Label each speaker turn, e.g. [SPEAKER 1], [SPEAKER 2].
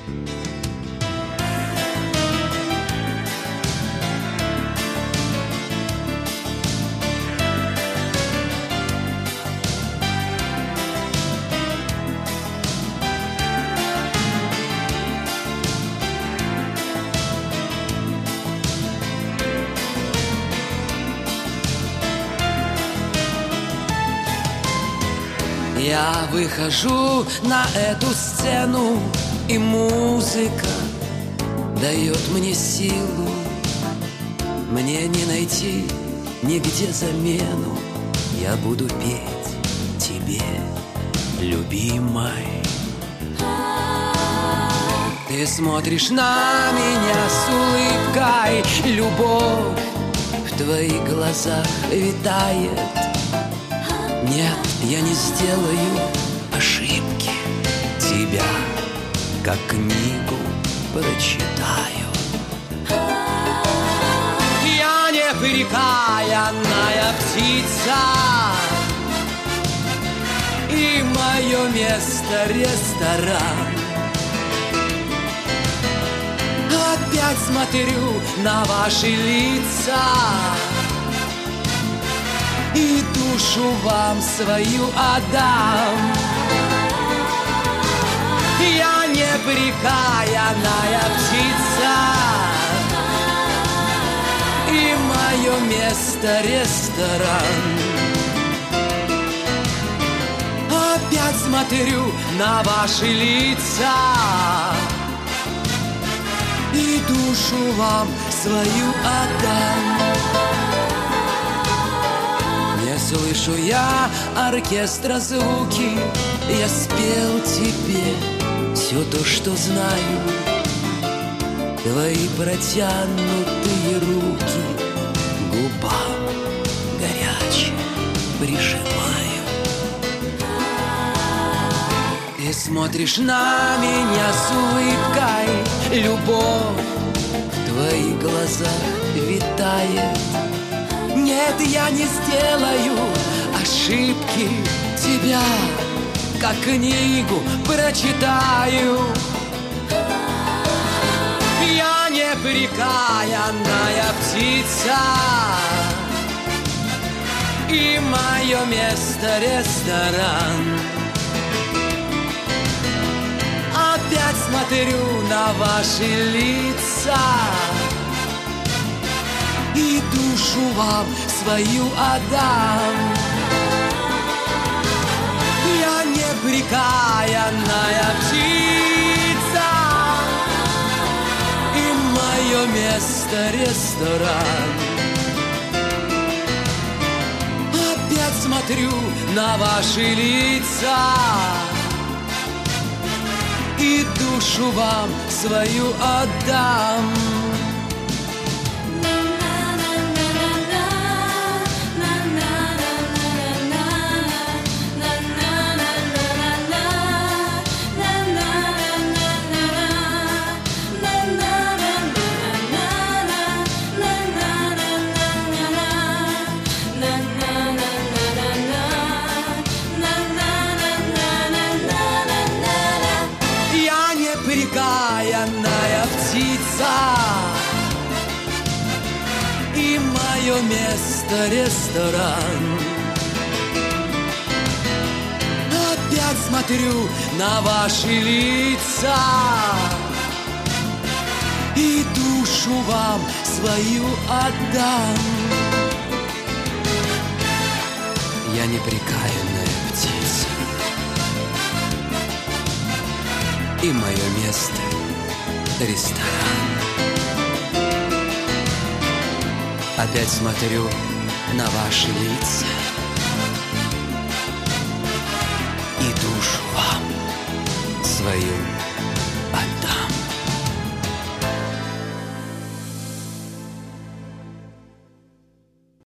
[SPEAKER 1] Я выхожу на эту сцену, и музыка дает мне силу. Мне не найти нигде замену. Я буду петь тебе, любимой. Ты смотришь на меня с улыбкой, любовь в твоих глазах витает. Нет, я не сделаю ошибки, тебя как книгу прочитаю. Я непрекаянная птица, и мое место ресторан. Опять смотрю на ваши лица и душу вам свою отдам. Я непрекаянная птица, и мое место ресторан. Опять смотрю на ваши лица и душу вам свою отдам. Не слышу я оркестра звуки, я спел тебе все то, что знаю. Твои протянутые руки к губам горячим прижимаю. Ты смотришь на меня с улыбкой, любовь в твоих глазах витает. Нет, я не сделаю ошибки, тебя как книгу прочитаю. Я непрекаянная птица, и мое место ресторан. Опять смотрю на ваши лица и душу вам свою отдам. Я непрекаянная птица, и мое место ресторан. Опять смотрю на ваши лица и душу вам свою отдам. Непрекаянная птица, и мое место ресторан. Опять смотрю на ваши лица и душу вам свою отдам. Я непрекаянная птица, и мое место ресторан. Опять смотрю на ваши лица и душу вам свою